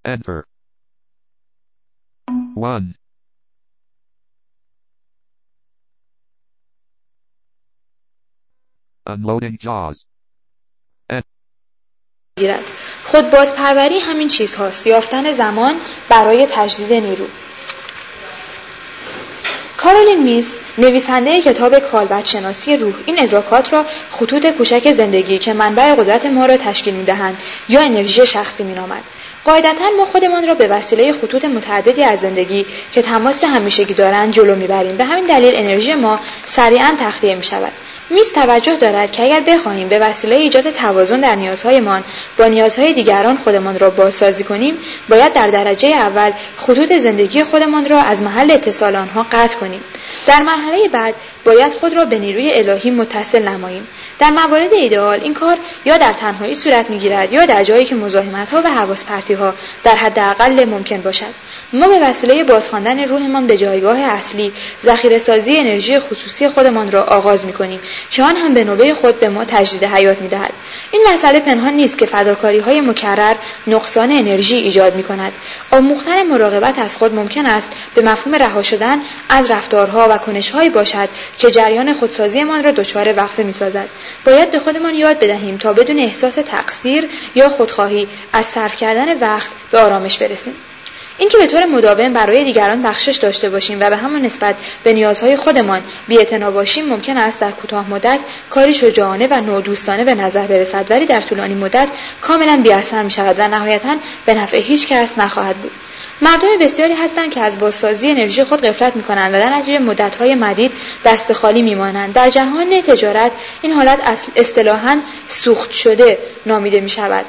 Enter. 1. Unloading JAWS. گیرد. خود بازپروری همین چیز هاست. یافتن زمان برای تجدید نیرو. کارولین میس، نویسنده کتاب کالبد شناسی روح، این ادراکات را خطوط کوچک زندگی که منبع قدرت ما را تشکیل می‌دهند یا انرژی شخصی می‌نامد. قاعدتاً ما خودمان را به وسیله خطوط متعددی از زندگی که تماس همیشگی دارند جلو می‌بریم. به همین دلیل انرژی ما سریعاً تخلیه می‌شود. میز توجه دارد که اگر بخواهیم به وسیله ایجاد توازن در نیازهایمان با نیازهای دیگران خودمان را بازسازی کنیم، باید در درجه اول خطوط زندگی خودمان را از محل اتصال آنها قطع کنیم. در مرحله بعد باید خود را به نیروی الهی متصل نماییم. در موارد ایدئال این کار یا در تنهایی صورت می‌گیرد یا در جایی که مزاحمت‌ها و حواس پرتی‌ها در حداقل ممکن باشد. ما به وسیله بازخواندن روحمان به جایگاه اصلی، ذخیره‌سازی انرژی خصوصی خودمان را آغاز می‌کنیم که آن هم به نوبه خود به ما تجدید حیات می‌دهد. این مسئله پنهان نیست که فداکاری‌های مکرر نقصان انرژی ایجاد می‌کند. آموختن مراقبت از خود ممکن است به مفهوم رها شدن از رفتارها و کنش‌هایی باشد که جریان خودسازیمان را دچار وقفه می‌سازد. باید به خودمان یاد بدهیم تا بدون احساس تقصیر یا خودخواهی از صرف کردن وقت به آرامش برسیم. اینکه به طور مداوم برای دیگران بخشش داشته باشیم و به همان نسبت به نیازهای خودمان بی‌اعتنا باشیم ممکن است در کوتاه مدت کاری شجاعانه و نودوستانه به نظر برسد، ولی در طولانی مدت کاملا بی‌اثر می‌شود و نهایتاً به نفع هیچ کس نخواهد بود. مردم بسیاری هستند که از بازسازی انرژی خود غفلت می‌کنند و در نتیجه مدت‌های مدید دست خالی می‌مانند. در جهان تجارت این حالت اصطلاحاً سوخت شده نامیده می‌شود.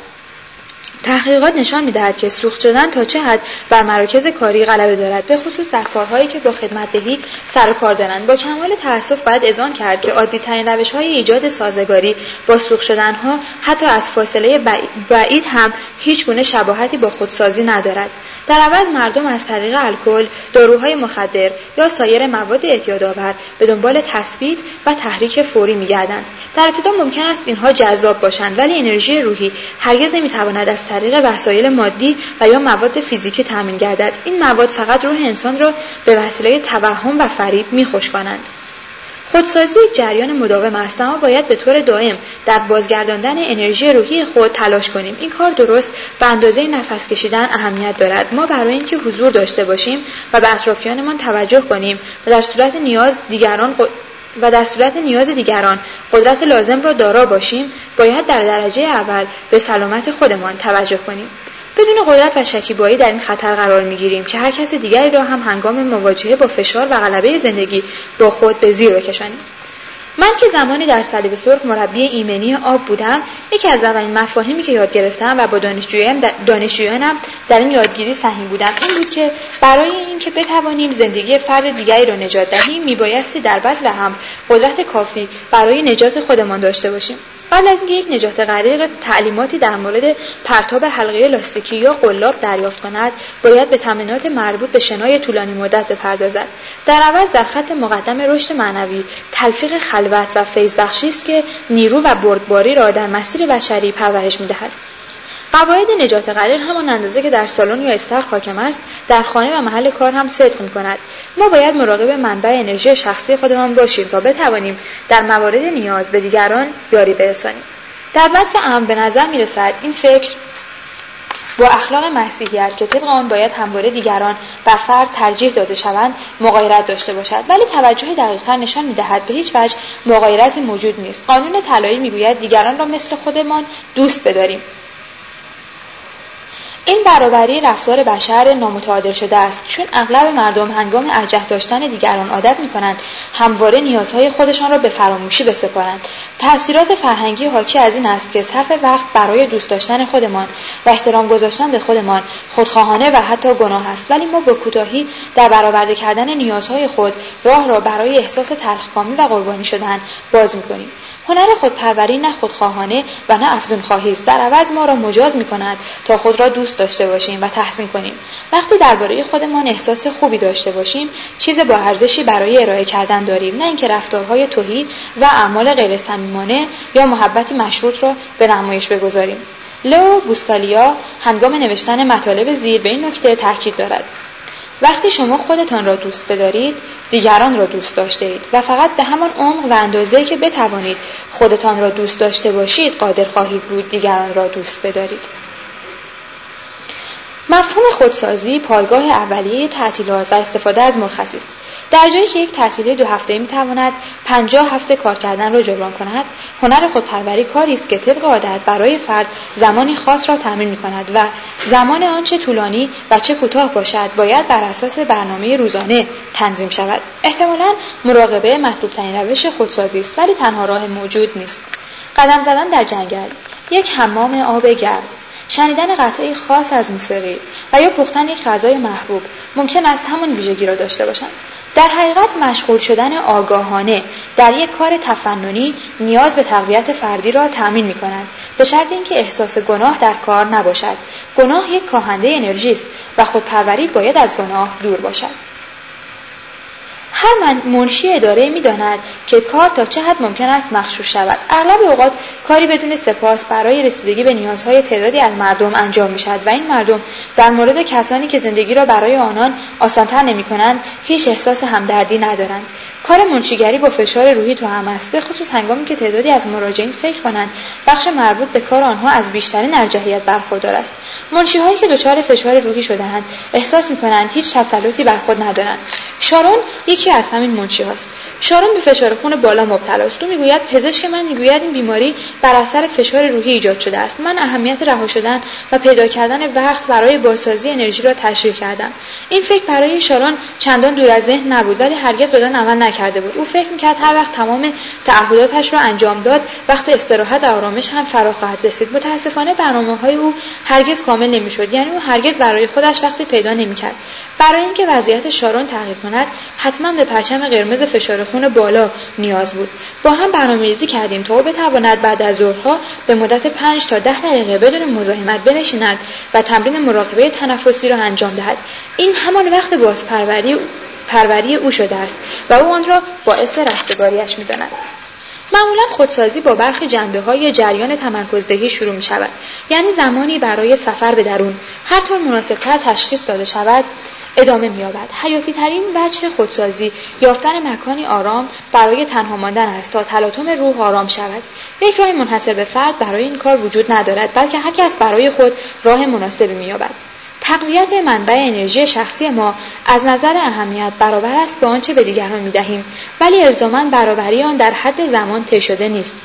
تحقیقات نشان می‌دهد که سوخت شدن تا چه حد بر مراکز کاری غلبه دارد، به خصوص در کارهایی که با خدمت‌دهی سر و کار دارند. با کمال تأسف باید اذعان کرد که عادی‌ترین روش‌های ایجاد سازگاری با سوخت شدن‌ها حتی از فاصله بعید هم هیچ گونه شباهتی با خودسازی ندارد. در عوض مردم از طریق الکل، داروهای مخدر یا سایر مواد اعتیادآور به دنبال تثبیت و تحریک فوری می‌گردند. در ابتدا ممکن است اینها جذاب باشند، ولی انرژی روحی هرگز نمی‌تواند از طریق وسایل مادی و یا مواد فیزیکی تامین گردد. این مواد فقط روح انسان را به وسیله توهم و فریب می‌خشکانند. خودسازی یک جریان مداوم است، اما باید به طور دائم در بازگرداندن انرژی روحی خود تلاش کنیم. این کار درست به اندازه نفس کشیدن اهمیت دارد. ما برای اینکه حضور داشته باشیم و به اطرافیانمان توجه کنیم و در صورت نیاز دیگران قدرت لازم را دارا باشیم، باید در درجه اول به سلامت خودمان توجه کنیم. بدون قدرت و شکیبایی در این خطر قرار می‌گیریم که هر کس دیگری را هم هنگام مواجهه با فشار و غلبه زندگی با خود به زیر بکشانیم. من که زمانی در صلیب سرخ مربی ایمنی آب بودم، یکی از اولین مفاهیمی که یاد گرفتم و با دانشجویانم در این یادگیری سهیم بودم این بود که برای اینکه بتوانیم زندگی فرد دیگری را نجات دهیم میبایستی در بطن هم قدرت کافی برای نجات خودمان داشته باشیم. قبل از اینکه یک نجات غریق تعلیماتی در مورد پرتاب حلقه لاستیکی یا قلاب دریافت کند، باید به تمرینات مربوط به شنای طولانی مدت بپردازد. در عوض در خط مقدم رشد معنوی تلفیق خلوت و فیض بخشی است که نیرو و بردباری را در مسیر بشری پرورش می‌دهد. قواعد نجات غریق همان اندازه که در سالن یا استخر حاکم است، در خانه و محل کار هم صدق می‌کند. ما باید مراقب منبع انرژی شخصی خودمان باشیم تا بتوانیم در موارد نیاز به دیگران یاری برسانیم. در بطن امر به نظر می‌رسد این فکر با اخلاق مسیحیت که طبق آن باید همواره دیگران بر فرد ترجیح داده شوند مغایرت داشته باشد، ولی توجه دقیق‌تر نشان می‌دهد به هیچ وجه مغایرتی موجود نیست. قانون طلایی می‌گوید دیگران را مثل خودمان دوست بداریم. این برابری رفتار بشر نامتعادل شده است، چون اغلب مردم هنگام ارجح داشتن دیگران عادت می‌کنند همواره نیازهای خودشان را به فراموشی بسپارند. تأثیرات فرهنگی حاکی از این است که صرف وقت برای دوست داشتن خودمان و احترام گذاشتن به خودمان خودخواهانه و حتی گناه است، ولی ما با کوتاهی در برآورده کردن نیازهای خود راه را برای احساس تلخکامی و قربانی شدن باز می‌کنیم. هنر خودپروری نه خودخواهانه و نه افزونخواهی است، در عوض ما را مجاز می‌کند تا خود را دوست داشته باشیم و تحسین کنیم. وقتی درباره خودمان احساس خوبی داشته باشیم، چیز با ارزشی برای ارائه کردن داریم، نه اینکه رفتارهای تهی و اعمال غیر صمیمانه یا محبتی مشروط را به نمایش بگذاریم. لئو بوسکالیا هنگام نوشتن مطالب زیر به این نکته تاکید دارد: وقتی شما خودتان را دوست بدارید، دیگران را دوست داشته اید و فقط به همان عمق و اندازه‌ای که بتوانید خودتان را دوست داشته باشید قادر خواهید بود دیگران را دوست بدارید. مفهوم خودسازی پایگاه اولیه تعطیلات و استفاده از مرخصی است. در جایی که یک تعطیلی 2 هفته‌ای می‌تواند 50 هفته کار کردن را جبران کند، هنر خودپروری کاری است که طبق عادت برای فرد زمانی خاص را تأمین می‌کند و زمان آن چه طولانی و چه کوتاه باشد باید بر اساس برنامه روزانه تنظیم شود. احتمالاً مراقبه مطلوب‌ترین روش خودسازی است، ولی تنها راه موجود نیست. قدم زدن در جنگل، یک حمام آب گرم، شنیدن قطعی خاص از موسیقی و یا پختن یک غذای محبوب ممکن است همان ویژگی را داشته باشند. در حقیقت مشغول شدن آگاهانه در یک کار تفننی نیاز به تقویت فردی را تأمین می‌کند، به شرط اینکه احساس گناه در کار نباشد. گناه یک کاهنده انرژی است و خودپروری باید از گناه دور باشد. هر منشی اداره می‌داند که کار تا چه حد ممکن است مغشوش شود. اغلب اوقات کاری بدون سپاس برای رسیدگی به نیازهای تعدادی از مردم انجام می‌شود و این مردم در مورد کسانی که زندگی را برای آنان آسان‌تر نمی‌کنند هیچ احساس همدردی ندارند. کار منشیگری با فشار روحی توأم است، به خصوص هنگامی که تعدادی از مراجعین فکر کنند بخش مربوط به کار آنها از بیشترین ارجحیت برخوردار است. منشی‌هایی که دچار فشار روحی شده‌اند احساس می‌کنند هیچ تسلطی بر خود ندارند. شارون یکی از همین منشی‌هاست. شارون به فشار خون بالا مبتلا است. او میگوید پزشک من میگوید این بیماری بر اثر فشار روحی ایجاد شده است. من اهمیت رها شدن و پیدا کردن وقت برای بازسازی انرژی را تشریح کردم. این فکر برای شارون چندان دور از ذهن نبود، ولی هرگز بدان عمل نکرده بود. او فکر می‌کرد هر وقت تمام تعهداتش را انجام داد، وقت استراحت و آرامش هم فرا خواهد رسید. متأسفانه برنامه‌های او هرگز کامل نمی‌شد، یعنی او هرگز برای خودش وقتی پیدا نمی‌کرد. برای اینکه وضعیت شارون تغییر کند، حتما به پرچم قرمز فشار خون بالا نیاز بود. با هم برنامه‌ریزی کردیم تا او بتواند بعد از ظهرها به مدت 5 تا 10 دقیقه بدون مزاحمت بنشیند و تمرین مراقبه تنفسی را انجام دهد. این همان وقت بازپروری او شده است و او آن را باعث رستگاریش می‌داند. معمولا خودسازی با برخی جنبه‌های جریان تمرکزدهی شروع می‌شود، یعنی زمانی برای سفر به درون هر طور مناسب‌تر تشخیص داده شود ادامه می‌یابد. حیاتی ترین وجه خودسازی یافتن مکانی آرام برای تنها ماندن است تا تلاطم روح آرام شود. یک راه منحصر به فرد برای این کار وجود ندارد، بلکه هر کس برای خود راه مناسبی می‌یابد. تقویت منبع انرژی شخصی ما از نظر اهمیت برابر است با آنچه به دیگران می‌دهیم، ولی الزاماً برابری آن در حد زمان طی شده نیست.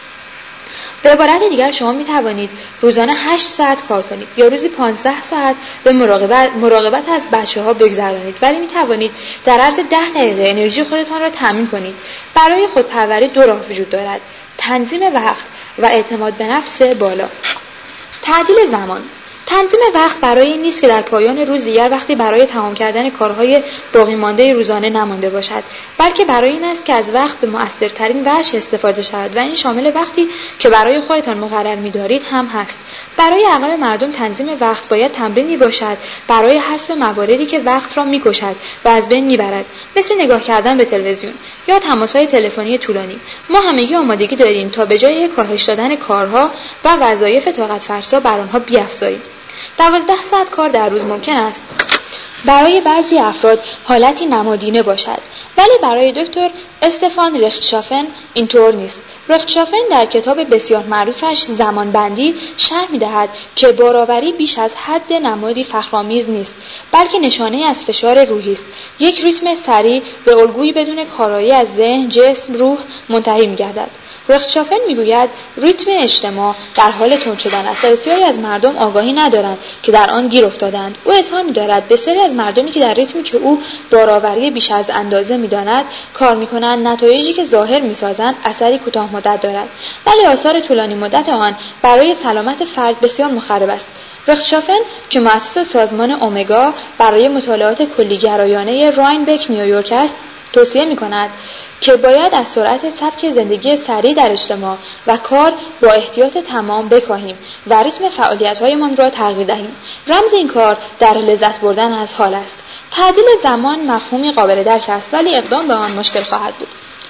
به عبارت دیگر شما می توانید روزانه 8 ساعت کار کنید یا روزی 15 ساعت به مراقبت از بچه‌ها بگذرانید، ولی می توانید در عرض 10 دقیقه انرژی خودتان را تأمین کنید. برای خودپروری 2 راه وجود دارد: تنظیم وقت و اعتماد به نفس بالا. تعدیل زمان. تنظیم وقت برای این نیست که در پایان روز دیگر وقتی برای تمام کردن کارهای باقی مانده روزانه نمانده باشد، بلکه برای این است که از وقت به مؤثرترین وجه استفاده شود و این شامل وقتی که برای خودتان مقرر می‌دارید هم هست. برای اغلب مردم تنظیم وقت باید تمرینی باشد برای حذف مواردی که وقت را می‌کشد و از بین می‌برد، مثل نگاه کردن به تلویزیون یا تماس‌های تلفنی طولانی. ما همگی آمادگی داریم تا به جای کاهش دادن کارها و وظایف طاقت فرسا بر آنها بیفزاییم. 12 ساعت کار در روز ممکن است برای بعضی افراد حالتی نمادینه باشد، ولی برای دکتر استفان رختشافن اینطور نیست. رختشافن در کتاب بسیار معروفش زمانبندی شرح می‌دهد که بارآوری بیش از حد نمادی فخرآمیز نیست، بلکه نشانه از فشار روحی است. یک ریتم سریع به الگویی بدون کارایی از ذهن، جسم، روح منتهی می‌گردد. رختشافن میگوید ریتم اجتماع در حال تند شدن است و بسیاری از مردم آگاهی ندارند که در آن گیر افتادند. او اظهار می‌دارد بسیاری از مردمی که در ریتمی که او بارآوری بیش از اندازه می‌داند کار می‌کنند، نتایجی که ظاهر می‌سازند اثری کوتاه مدت دارد، ولی آثار طولانی مدت آن برای سلامت فرد بسیار مخرب است. رختشافن که مؤسس سازمان اومگا برای مطالعات کلی‌گرایانه راینبک نیویورک است، توصیه می‌کند که باید از سرعت سبک زندگی سریع در اجتماع و کار با احتیاط تمام بکاهیم و ریتم فعالیت‌هایمان را تغییر دهیم. رمز این کار در لذت بردن از حال است. تعدیل زمان مفهومی قابل درک است، ولی اقدام به آن مشکل خواهد بود.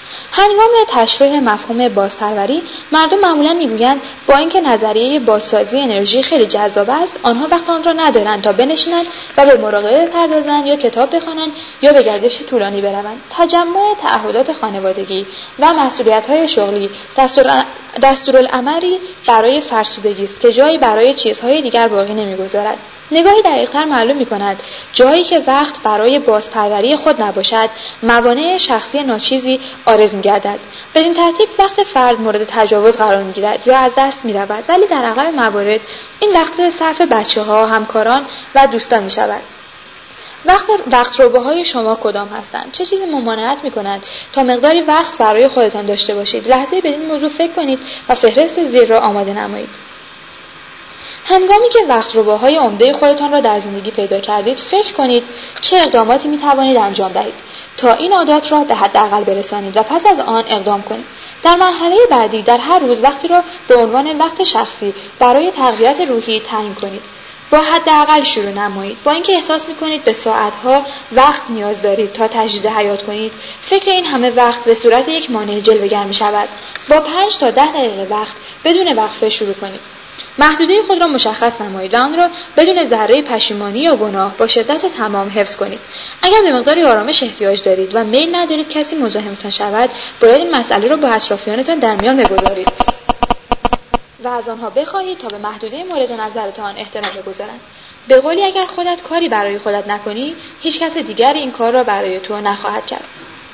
هنگام تشریح مفهوم بازپروری، مردم معمولاً میگویند با اینکه نظریه بازسازی انرژی خیلی جذاب است، آنها وقت آن را ندارند تا بنشینند و به مراقبه بپردازند یا کتاب بخوانند یا به گردشی طولانی بروند. تجمع تعهدات خانوادگی و مسئولیت‌های شغلی دستورالعملی برای فرسودگی است که جایی برای چیزهای دیگر باقی نمی‌گذارد. نگاهی دقیق‌تر معلوم می‌کند جایی که وقت برای بازپروری خود نباشد، موانع شخصی ناچیزی عارض می‌گردد. بدین ترتیب وقت فرد مورد تجاوز قرار می‌گیرد یا از دست می‌رود، ولی در اغلب موارد این وقت صرف بچه‌ها، همکاران و دوستان می‌شود. وقت‌رباهای شما کدام هستند؟ چه چیزی ممانعت می‌کند تا مقداری وقت برای خودتان داشته باشید؟ لحظه‌ای به این موضوع فکر کنید و فهرست زیر را آماده نمایید. هنگامی که وقت‌رباهای عمده خودتان را در زندگی پیدا کردید، فکر کنید چه اقداماتی می‌توانید انجام دهید تا این عادات را به حداقل برسانید و پس از آن اقدام کنید. در مرحله بعدی در هر روز وقتی را به عنوان وقت شخصی برای تقویت روحی تعیین کنید. با حداقل شروع نمایید. با اینکه احساس می‌کنید به ساعت‌ها وقت نیاز دارید تا تجدید حیات کنید، فکر این همه وقت به صورت یک مانع جلوه‌گر می‌شود. با 5 تا 10 دقیقه وقت بدون وقفه شروع کنید. محدوده خود را مشخص نمایید و آن را بدون ذره پشیمانی یا گناه با شدت تمام حفظ کنید. اگر به مقداری آرامش احتیاج دارید و میل ندارید کسی مزاحمتان شود، باید این مسئله را با اطرافیانتان در میان بگذارید و از آنها بخواهید تا به محدوده مورد نظرتان احترام بگذارند. به قولی اگر خودت کاری برای خودت نکنی، هیچ کس دیگر این کار را برای تو نخواهد کرد.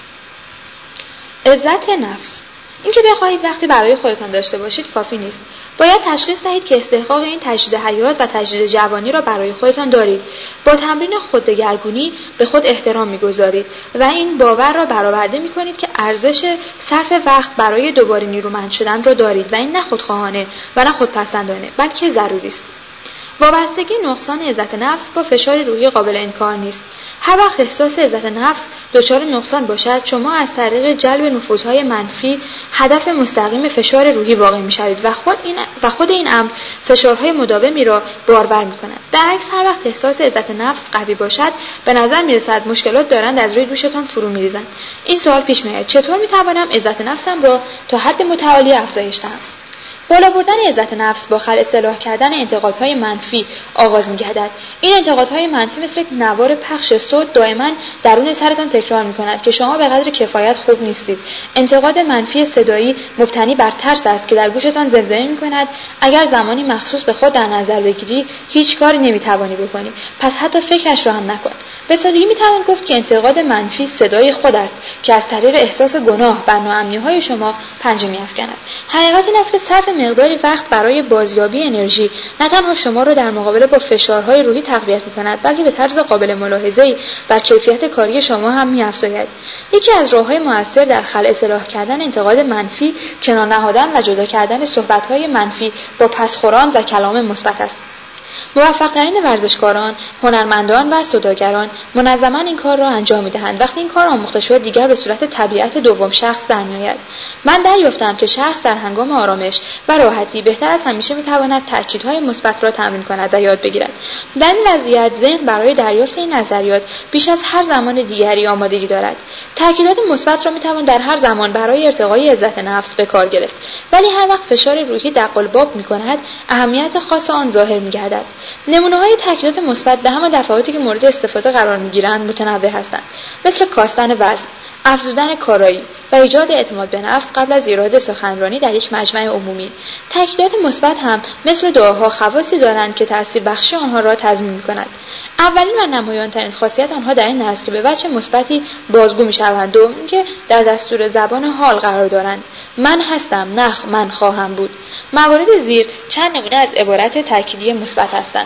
عزت نفس. اینکه بخواهید وقتی برای خودتان داشته باشید کافی نیست. باید تشخیص دهید که استحقاق این تجدید حیات و تجدید جوانی را برای خودتان دارید. با تمرین خوددگرگونی به خود احترام می‌گذارید و این باور را برآورده می‌کنید که ارزش صرف وقت برای دوباره نیرومند شدن را دارید و این نه خودخواهانه و نه خودپسندانه، بلکه ضروری است. وابستگی نقصان عزت نفس با فشار روحی قابل انکار نیست. هر وقت احساس عزت نفس دچار نقصان باشد، شما از طریق جلب نفوذهای منفی هدف مستقیم فشار روحی واقع می‌شوید و خود این امر فشارهای مداومی را بارور می‌کند. برعکس هر وقت احساس عزت نفس قوی باشد، به نظر می‌رسد مشکلات دارند از روی دوشتان فرو می‌ریزند. این سوال پیش می‌آید: چطور می‌توانم عزت نفسم را تا حد متعالی افزایش دهم؟ بالا بردن عزت نفس با اصلاح کردن انتقادهای منفی آغاز می‌گردد. این انتقادهای منفی مثل یک نوار پخش صوت دائما درون سرتان تکرار می‌کند که شما به قدر کفایت خوب نیستید. انتقاد منفی صدایی مبتنی بر ترس است که در گوشتان زمزمه می‌کند اگر زمانی مخصوص به خود در نظر بگیری هیچ کاری نمی‌توانی بکنی، پس حتی فکرش را هم نکن. به سادگی می‌توان گفت که انتقاد منفی صدای خود است که از طریق احساس گناه بر ناامنی‌های شما پنجه می‌افکند. حقیقت این است که صرف مقداری وقت برای بازیابی انرژی نه تنها شما را در مقابله با فشارهای روحی تقویت می‌کند، بلکه به طرز قابل ملاحظه‌ای بر کیفیت کاری شما هم می‌افزاید. یکی از راه‌های مؤثر در خلع اصلاح کردن انتقاد منفی، کنار نهادن و جدا کردن صحبت‌های منفی با پسخوران و کلام مثبت است. موفق‌ترین ورزشکاران، هنرمندان و سوداگران منظماً این کار را انجام می‌دهند. وقتی این کار آموخته شد، دیگر به صورت طبیعت دوم شخص در می‌آید. من دریافتم که شخص در هنگام آرامش و راحتی بهتر از همیشه می‌تواند تأکیدهای مثبت را تمرین کند و یاد بگیرد. در این وضعیت ذهن برای دریافت این نظریات بیش از هر زمان دیگری آمادگی دارد. تأکیدات مثبت را می‌توان در هر زمان برای ارتقای عزت نفس به کار گرفت، ولی هر وقت فشار روحی دقلباب می‌کند، اهمیت خاص آن ظاهر می‌گردد. نمونه‌های تأکیدات مثبت به همان دفعاتی که مورد استفاده قرار می‌گیرند متنوع هستند، مثل کاستن وزن، افزودن کارایی و ایجاد اعتماد به نفس قبل از ایراد سخنرانی در یک مجمع عمومی. تأکیدات مثبت هم مثل دعاها خواصی دارند که تأثیر بخشی آنها را تضمین می‌کند. اولین و نمایان‌ترین خاصیت آنها در این است که به وجه مثبتی بازگو می‌شوند و اینکه در دستور زبان حال قرار دارند. من هستم، نه من خواهم بود. موارد زیر چند نمونه از عبارت تأکیدی مثبت هستند.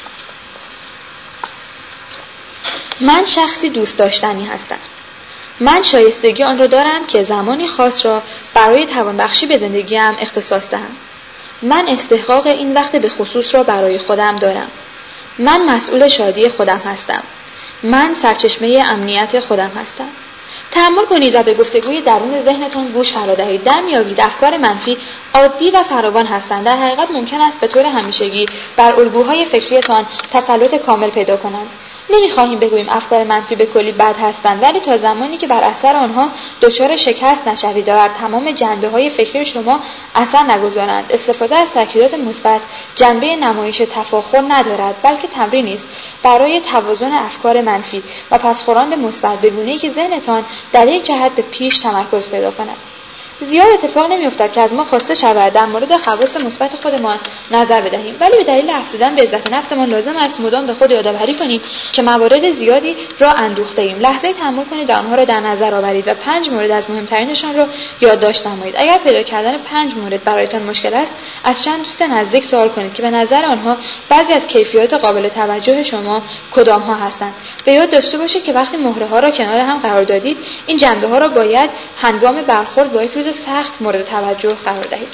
من شخصی دوست داشتنی هستم. من شایستگی آن را دارم که زمانی خاص را برای توانبخشی به زندگیم اختصاص دهم. من استحقاق این وقت به خصوص را برای خودم دارم. من مسئول شادی خودم هستم. من سرچشمه امنیت خودم هستم. تأمل کنید و به گفتگوی درون ذهنتان گوش فرا دهید. در میابید افکار منفی عادی و فراوان هستند. در حقیقت ممکن است به طور همیشگی بر الگوهای فکریتان تسلط کامل پیدا کنند. نمیخواهیم بگوییم افکار منفی به کلی بد هستند، ولی تا زمانی که بر اثر آنها دچار شکست نشوید و بر تمام جنبه‌های فکری شما اثر نگذارند، استفاده از تاکیدات مثبت جنبه نمایش تفاخر ندارد، بلکه تمرینی است برای توازن افکار منفی و پسخوراند مثبت به گونه‌ای که ذهنتان در یک جهت به پیش تمرکز پیدا کند. زیاد اتفاق نمی‌افتد که از ما خواسته شود در مورد خواص مثبت خودمان نظر بدهیم، ولی به دلیل افزودن به عزت نفسمان لازم است مدام به خود یادآوری کنیم که موارد زیادی را اندوخته‌ایم. لحظه‌ای تأمل کنید و آنها را در نظر آورید و 5 مورد از مهمترینشان را یادداشت نمایید. اگر پیدا کردن 5 مورد برایتان مشکل است، از چند دوست نزدیک سوال کنید که به نظر آنها بعضی از کیفیات قابل توجه شما کدام‌ها هستند. به یاد داشته باشید که وقتی مهره‌ها را کنار هم قرار دادید، این جنبه‌ها را باید هنگام برخورد با یک روز سخت مورد توجه قرار دهید.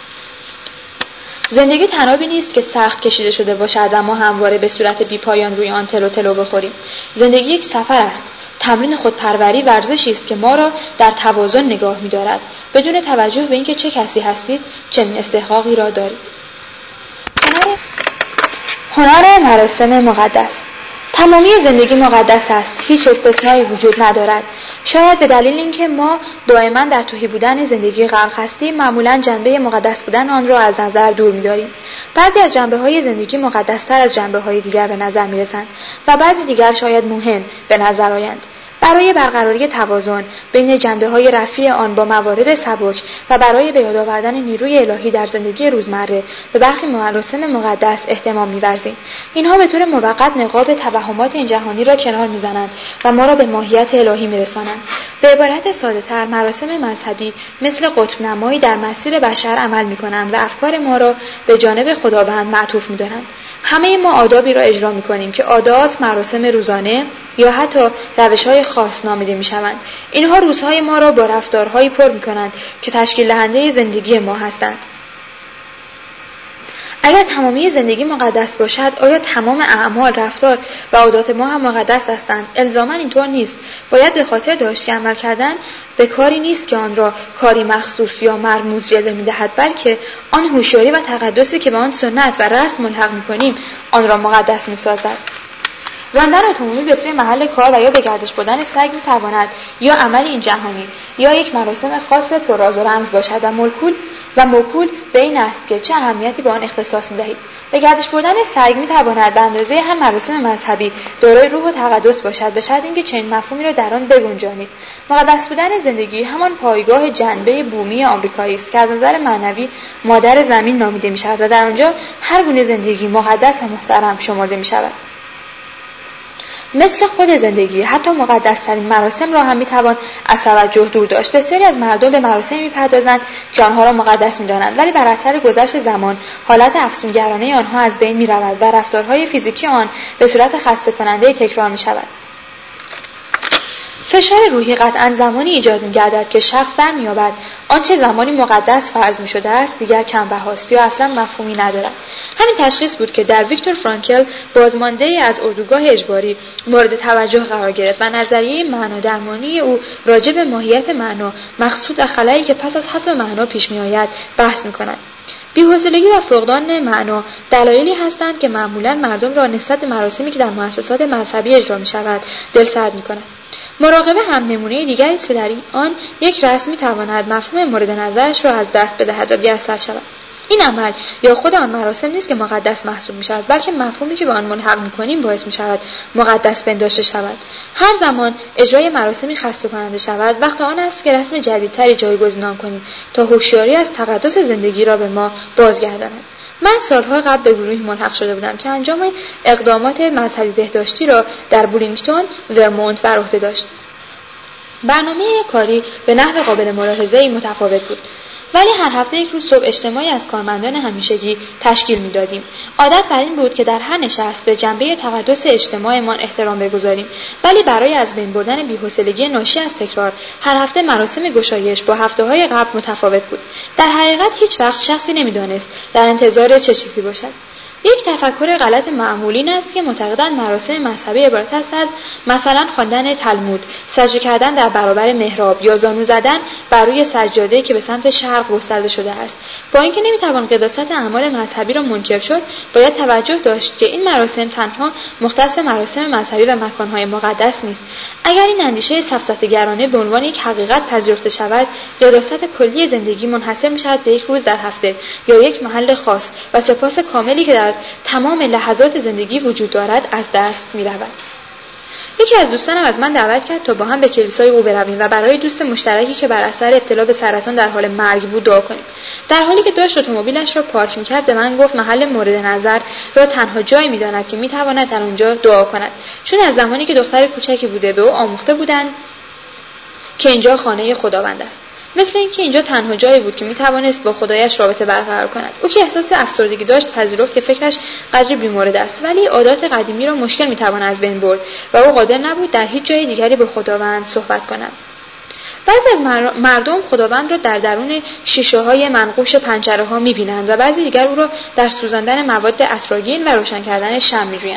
زندگی طنابی نیست که سخت کشیده شده باشد و ما همواره به صورت بی‌پایان روی آن تلو بخوریم. زندگی یک سفر است. تمرین خودپروری ورزشی است که ما را در توازن نگاه می‌دارد، بدون توجه به اینکه چه کسی هستید، چنین استحقاقی را دارید. هنر مراسم مقدس. تمامی زندگی مقدس است، هیچ استثنایی وجود ندارد. شاید به دلیل اینکه ما دائما در تهی بودن زندگی غرق هستیم، معمولا جنبه مقدس بودن آن را از نظر دور می‌داریم. بعضی از جنبه‌های زندگی مقدس‌تر از جنبه‌های دیگر به نظر می‌رسند و بعضی دیگر شاید مهم به نظر آیند. برای برقراری توازن بین جنبه‌های رفیع آن با موارد سبک و برای به یاد آوردن نیروی الهی در زندگی روزمره به برخی مراسم مقدس اهتمام می‌ورزیم. اینها به طور موقت نقاب توهمات این جهانی را کنار می‌زنند و ما را به ماهیت الهی می‌رسانند. به عبارت ساده‌تر، مراسم مذهبی مثل قطب نمایی در مسیر بشر عمل می‌کنند و افکار ما را به جانب خداوند معطوف می‌دارند. همه ما آدابی را اجرا می‌کنیم که عادات، مراسم روزانه یا حتی روش‌های خاص نامیده می‌شوند. اینها روزهای ما را با رفتارهایی پر می‌کنند که تشکیل دهنده زندگی ما هستند. اگر تمامی زندگی مقدس باشد، آیا تمام اعمال، رفتار و عادات ما هم مقدس هستند؟ الزاماً اینطور نیست. باید به خاطر داشت که عمل کردن به کاری نیست که آن را کاری مخصوص یا مرموز جلوه می‌دهد، بلکه آن هوشیاری و تقدسی که به آن سنت و رسم ملحق می‌کنیم آن را مقدس می‌سازد. راندن اتومبیل به سوی محل کار و یا به گردش بردن سگ می‌تواند یا عمل این جهانی یا یک مراسم خاص پر راز و رمز باشد و موکول به این است که چه اهمیتی به آن اختصاص می‌دهید. به گردش بردن سگ می‌تواند به اندازه هم مراسم مذهبی دارای روح و تقدس باشد، به شرط اینکه چنین مفهومی را در آن بگنجانید. مقدس بودن زندگی همان پایگاه جنبه بومی آمریکایی است که از نظر معنوی مادر زمین نامیده می‌شود و در آنجا هر گونه زندگی مقدس و محترم شمرده می‌شود. مثل خود زندگی، حتی مقدس‌ترین مراسم را هم می‌توان از توجه دور داشت. بسیاری از مردم به مراسمی می‌پردازند که آنها را مقدس می‌دانند، ولی بر اثر گذشت زمان حالت افسونگرانه آنها از بین می‌رود و رفتارهای فیزیکی آن به صورت خسته‌کننده تکرار می‌شود. فشار روحی قطعاً زمانی ایجاد می‌گردد که شخص در می‌یابد آنچه زمانی مقدس فرض می‌شده است دیگر کم‌بهاست یا اصلاً مفهومی ندارد. همین تشخیص بود که در ویکتور فرانکل، بازمانده‌ای از اردوگاه اجباری، مورد توجه قرار گرفت و نظریه معنا درمانی او راجع به ماهیت معنا، مقصود و خلایی که پس از حذف معنا پیش می‌آید بحث می‌کند. بی‌حوصلگی و فقدان معنا دلایلی هستند که معمولاً مردم را نسبت به مراسمی که در مؤسسات مذهبی اجرا می‌شود دلسرد می‌کند. مراقبه هم نمونه دیگری است که در آن یک رسم می‌تواند مفهوم مورد نظرش را از دست بدهد و بی‌اثر شود. این عمل یا خود آن مراسم نیست که مقدس محسوب می‌شود، بلکه مفهومی که به آن ملحق می‌کنیم باعث می‌شود مقدس پنداشته شود. هر زمان اجرای مراسمی خسته کننده شود، وقت آن است که رسم جدیدتری جایگزین آن کنیم تا هوشیاری از تقدس زندگی را به ما بازگرداند. من سالها قبل به گروهی ملحق شده بودم که انجام اقدامات مذهبی بهداشتی را در بولینگتون، ورمونت بر عهده داشت. برنامه کاری به نحو قابل ملاحظه‌ای متفاوت بود، ولی هر هفته یک روز صبح اجتماعی از کارمندان همیشگی تشکیل می‌دادیم. عادت بر این بود که در هر نشست به جنبه تقدس اجتماعمان احترام بگذاریم، ولی برای از بین بردن بی‌حوصلگی ناشی از تکرار، هر هفته مراسم گشایش با هفته‌های قبل متفاوت بود. در حقیقت هیچ وقت شخصی نمی‌دانست در انتظار چه چیزی باشد. یک تفکر غلط معمول این است که معتقدند مراسم مذهبی عبارت است از مثلا خواندن تلمود، سجده کردن در برابر محراب یا زانو زدن بر روی سجاده که به سمت شرق گسترده شده است. با اینکه نمیتوان قداست اعمال مذهبی را منکر شد، باید توجه داشت که این مراسم تنها مختص مراسم مذهبی و مکانهای مقدس نیست. اگر این اندیشه سفسطه‌گرانه به عنوان یک حقیقت پذیرفته شود، قداست کلی زندگی منحصر می‌شود به یک روز در هفته یا یک محل خاص و سپاس کاملی که در تمام لحظات زندگی وجود دارد از دست می‌رود. یکی از دوستانم از من دعوت کرد تا با هم به کلیسای او برویم و برای دوست مشترکی که بر اثر ابتلا به سرطان در حال مرگ بود دعا کنیم. در حالی که داشت اتومبیلش را پارک می‌کرد به من گفت محل مورد نظر را تنها جایی می‌داند که می‌تواند در آنجا دعا کند، چون از زمانی که دختر کوچکی بوده به او آموخته بودند که اینجا خانه خداوند است. مثل اینکه اینجا تنها جایی بود که میتوانست با خدایش رابطه برقرار کند. او که احساس افسردگی داشت پذیرفت که فکرش قدری بیمورد است، ولی عادات قدیمی را مشکل میتوان از بین برد و او قادر نبود در هیچ جای دیگری با خداوند صحبت کند. بعضی از مردم خداوند را در درون شیشه‌های منقوش پنجره‌ها می‌بینند و بعضی دیگر او را در سوزاندن مواد اتروگین و روشن کردن شمع می‌جویند.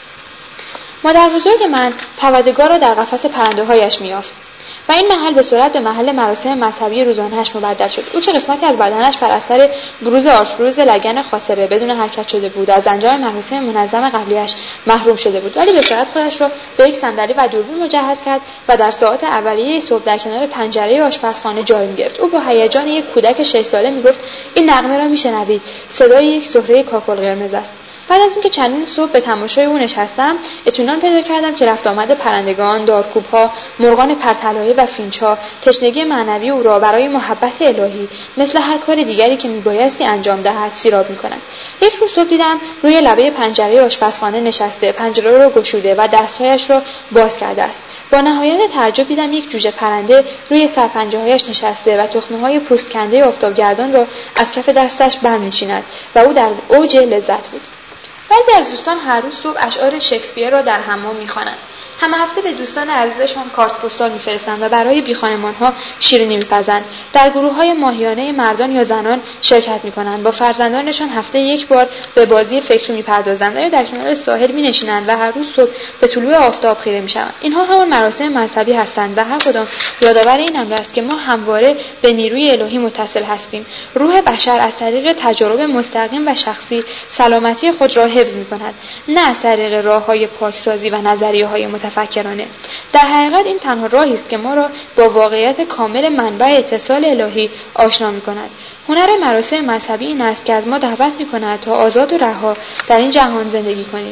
مادر بزرگ من پرندگار را در قفس پرنده‌هایش می‌یافت و این محل به صورت به محل مراسم مذهبی روزانه‌اش مبدل شد. او که قسمتی از بدنش بر اثر بروز آرتروز لگن خاصره بدون حرکت شده بود، از انجام مراسم منظم قبلیش محروم شده بود، ولی به صورت خودش را به یک صندلی و دوربین مجهز کرد و در ساعات اولیه صبح در کنار پنجره آشپزخانه جای می‌گرفت. او با هیجان یک کودک 6 ساله می‌گفت این نغمه را می‌شنوید، صدای یک سهره کاکل قرمز است. بعد از اینکه چندین صبح به تماشای او نشستم، اطمینان پیدا کردم که رفت آمد پرندگان، دارکوب‌ها، مرغان پرطلایی و فینچ‌ها تشنگی معنوی او را برای محبت الهی مثل هر کار دیگری که میبایستی انجام دهد سیراب می‌کنند. یک روز صبح دیدم روی لبه پنجره آشپزخانه نشسته، پنجره را گشوده و دست‌هایش را باز کرده است. با نهایت تعجب دیدم یک جوجه پرنده روی سرپنجه‌هایش نشسته و تخمه‌های پوست کنده آفتابگردان را از کف دستش برمی‌چیند و او در اوج لذت بود. بعضی از دوستان هر روز صبح اشعار شکسپیر را در حمام می‌خوانند. همه هفته به دوستان عزیزشان کارت پستال می‌فرستند و برای بیخانمان‌ها شیرینی می‌پزند. در گروه‌های ماهیانه مردان یا زنان شرکت می‌کنند. با فرزندانشان هفته یک بار به بازی فکری می‌پردازند یا در کنار ساحل می‌نشینند و هر روز صبح به طلوع آفتاب خیره می‌شوند. اینها همان مراسم مذهبی هستند و هر کدام یادآور این امر است که ما همواره به نیروی الهی متصل هستیم. روح بشر از طریق تجارب مستقیم و شخصی سلامتی خود را حفظ می‌کند، نه از طریق راه‌های پاکسازی و نظریه‌های متفکرانه. در حقیقت این تنها راهی است که ما را با واقعیت کامل منبع اتصال الهی آشنا می‌کند. هنر مراسم مذهبی این است که از ما دعوت می‌کند تا آزاد و رها در این جهان زندگی کنیم.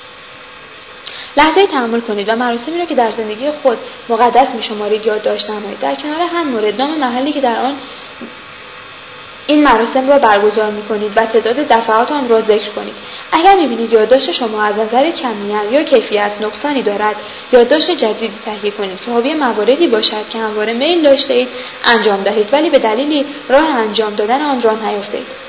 لحظه‌ای تأمل کنید و مراسمی را که در زندگی خود مقدس می‌شمارید یادداشت نمایید. در کنار هر مورد نام محلی که در آن این مراسم را برگزار می‌کنید و تعداد دفعات آن را ذکر کنید. اگر می‌بینید یادداشت شما از نظر کمیت یا کیفیت نقصانی دارد، یادداشت جدیدی تهیه کنید که حاوی مواردی باشد که همواره میل داشته‌اید انجام دهید ولی به دلیلی راه انجام دادن آن را نیافتید.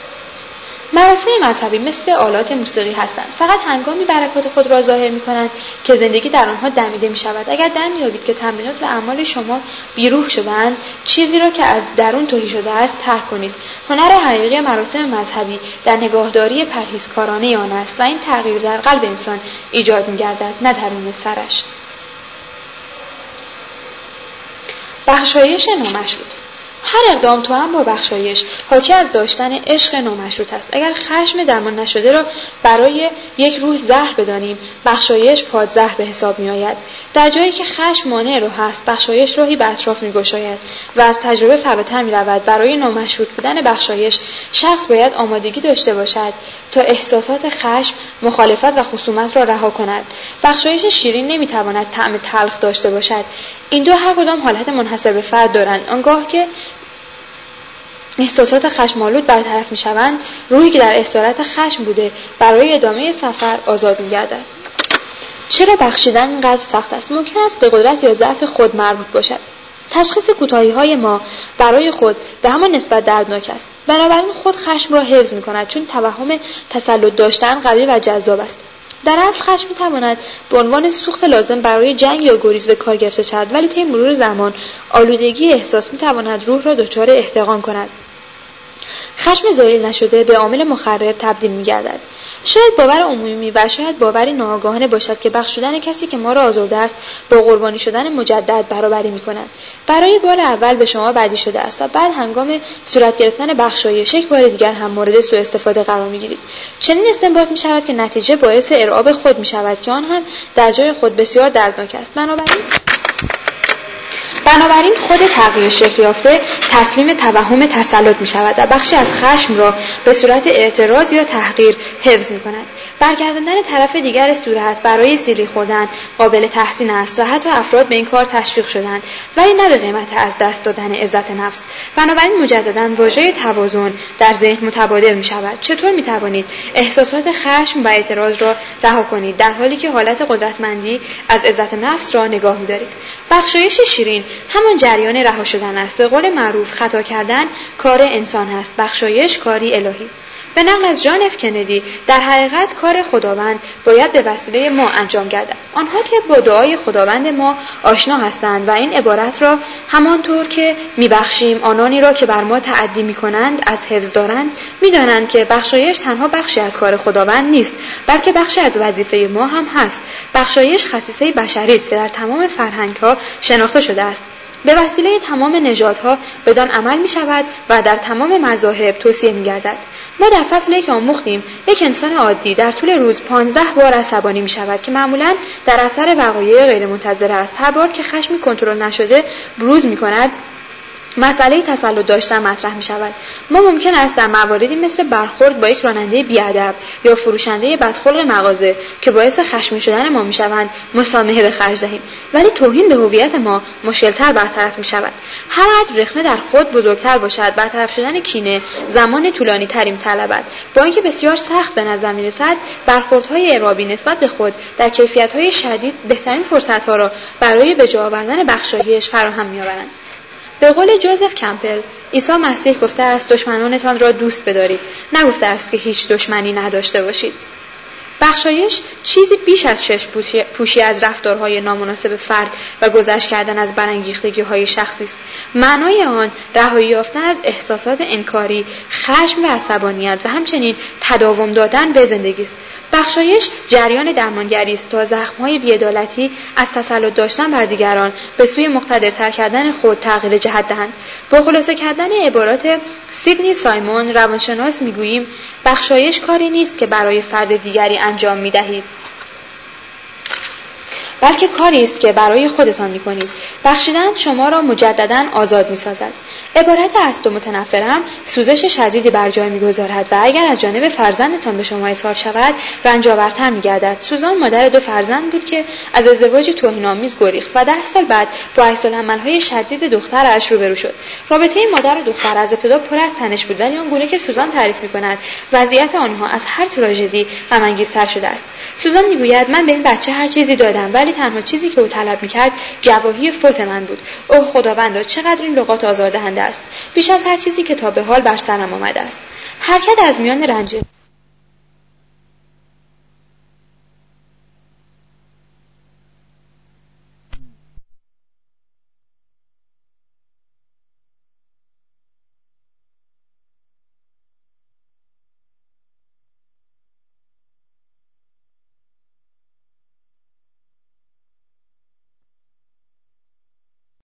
مراسم مذهبی مثل آلات موسیقی هستند. فقط هنگامی برکات خود را ظاهر می‌کنند که زندگی در آنها دمیده می‌شود. اگر دریابید که تمرینات و اعمال شما بیروح شده‌اند، چیزی را که از درون تهی شده است ترک کنید. هنر حقیقی مراسم مذهبی در نگاهداری پرهیزکارانه آن است و این تغییر در قلب انسان ایجاد می‌گردد، نه درون سرش. بخشایش نامشروط. هر اقدام توأم با بخشایش حاکی از داشتن عشق نامشروط است. اگر خشم درمان نشده را برای یک روز زهر بدانیم، بخشایش پادزهر به حساب می آید. در جایی که خشم مانع راه است، بخشایش راهی به اطراف می گشاید و از تجربه فراتر می رود. برای نامشروط بودن بخشایش، شخص باید آمادگی داشته باشد تا احساسات خشم، مخالفت و خصومت را رها کند. بخشایش شیرین نمی تواند طعم تلخ داشته باشد. این دو هر کدام حالت منحصر به فرد دارند. آنگاه که احساسات خشم‌آلود برطرف می‌شوند، روحی که در اسارت خشم بوده برای ادامه سفر آزاد می‌گردد. چرا بخشیدن اینقدر سخت است؟ ممکن است به قدرت یا ضعف خود مربوط باشد. تشخیص کوتاهی‌های ما برای خود به همان نسبت دردناک است. بنابراین خود خشم را حفظ می‌کند، چون توهم تسلط داشتن قوی و جذاب است. در اصل خشم می‌تواند به عنوان سوخت لازم برای جنگ یا گریز به کار گرفته شود، ولی طی مرور زمان آلودگی احساس می‌تواند روح را دچار احتقان کند. خشم زایل نشده به عامل مخرب تبدیل می‌گردد. شاید باور عمومی و شاید باوری ناآگاهانه باشد که بخشودن کسی که ما را آزرده است با قربانی شدن مجدد برابری می‌کند. برای بار اول به شما بدی شده است و بعد هنگام صورت گرفتن بخشایش یک بار دیگر هم مورد سوء استفاده قرار می‌گیرید. چنین استنباط می‌شود که نتیجه باعث ارعاب خود می‌شود که آن هم در جای خود بسیار دردناک است. بنابراین خود تغییر شکل یافته تسلیم توهم تسلط می شود و بخشی از خشم را به صورت اعتراض یا تحقیر حفظ می کند. برگرداندن طرف دیگر صورت برای سیلی خوردن قابل تحسین است و حتی افراد به این کار تشویق شدند، ولی نه به قیمت از دست دادن عزت نفس. بنابراین مجددا واژه توازن در ذهن متبادر می شود. چطور می توانید احساسات خشم و اعتراض را رها کنید در حالی که حالت قدرتمندی از عزت نفس را نگاه می دارید؟ بخشایش شیرین همان جریان رها شدن است. به قول معروف خطا کردن کار انسان است، بخشایش کاری الهی. به نقل از جان اف کندی، در حقیقت کار خداوند باید به وسیله ما انجام گردد. آنها که با دعای خداوند ما آشنا هستند و این عبارت را همانطور که میبخشیم آنانی را که بر ما تعدی میکنند از حفظ دارند، میدانند که بخشایش تنها بخشی از کار خداوند نیست، بلکه بخشی از وظیفه ما هم هست. بخشایش خصیصه بشری است که در تمام فرهنگ‌ها شناخته شده است. به وسیله تمام نژادها بدان عمل می شود و در تمام مذاهب توصیه می گردد. ما در فصل 1 آموختیم یک انسان عادی در طول روز 15 بار عصبانی می شود که معمولاً در اثر وقایع غیر منتظره است. هر بار که خشمی کنترل نشده بروز می کند، مسئله تسلط داشتن مطرح می شود. ما ممکن است در مواردی مثل برخورد با یک راننده بی‌ادب یا فروشنده بدخلق مغازه که باعث خشمگین شدن ما می شوند مسامحه به خرج دهیم، ولی توهین به هویت ما مشکل‌تر برطرف می شود. هر قدر رخنه در خود بزرگتر باشد، برطرف شدن کینه زمان طولانی تری می‌طلبد. با اینکه بسیار سخت به نظر می‌رسد، برخوردهای ارعابی نسبت به خود در کیفیت‌های شدید بهترین فرصت‌ها را برای به جا آوردن بخشایش فراهم می‌آورند. به قول جوزف کمپل، عیسی مسیح گفته است دشمنانتان را دوست بدارید، نگفته است که هیچ دشمنی نداشته باشید. بخشایش چیزی بیش از پوشی از رفتارهای نامناسب فرد و گذشت کردن از برانگیختگی‌های شخصی است. معنای آن رهایی یافتن از احساسات انکاری، خشم و عصبانیت و همچنین تداوم دادن به زندگی است. بخشایش جریان درمانگری است تا زخم‌های بی‌عدالتی از تسلط داشتن بر دیگران به سوی مقتدرتر کردن خود تغییر جهت دهند. با خلاصه کردن عبارات سیدنی سایمون روانشناس میگوییم بخشایش کاری نیست که برای فرد دیگری انجام می‌دهید، بلکه کاری است که برای خودتان می‌کنید. بخشیدن شما را مجدداً آزاد می‌سازد. عبارت است و متنفرم سوزش شدیدی بر جای می‌گذارد و اگر از جانب فرزندتان به شما اظهار شود رنج‌آورتر می‌گردد. سوزان مادر 2 فرزند بود که از ازدواج توهین‌آمیز گریخت و 10 سال بعد با عکس‌العمل‌های شدید دخترش روبرو شد. رابطه مادر و دختر از ابتدا پر از تنش بود، ولی آنگونه که سوزان تعریف می‌کند وضعیت آنها از هر تراژدی غم‌انگیزتر شده است. سوزان می‌گوید من به این بچه هر چیزی دادم، ولی تنها چیزی که او طلب می‌کرد گواهی فوت من بود. اوه خداوندا، چقدر این لغات آزاردهنده است، بیش از هر چیزی که تا به حال بر سرم آمده است. حرکت از میان رنج